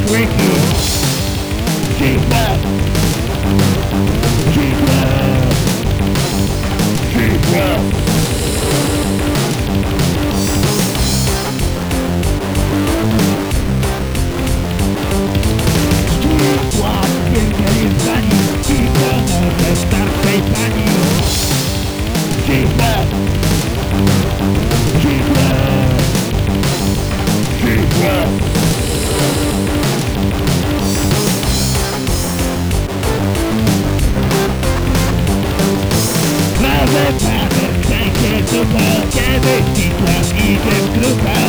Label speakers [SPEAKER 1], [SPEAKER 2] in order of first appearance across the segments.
[SPEAKER 1] Ricky, keep up, keep up, keep up. Streetwalk, wielkiej zani, i pomoże starszej pani. Keep up, keep up, keep up. Prawy, kręcie dupę, kiedy Hitler idzie w grupę.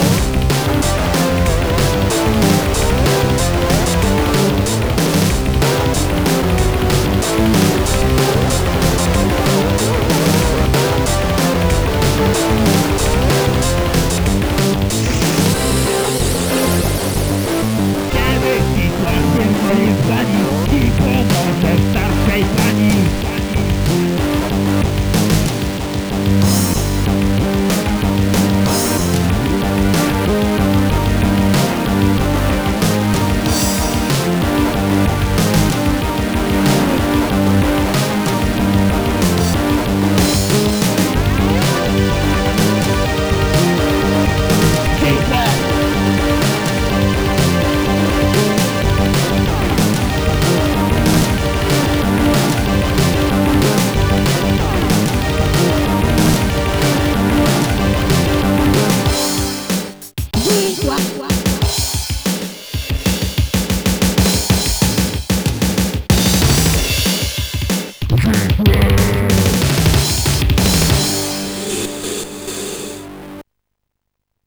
[SPEAKER 1] Kiedy Hitler tylko jest zdani i pomoże starszej pani. What?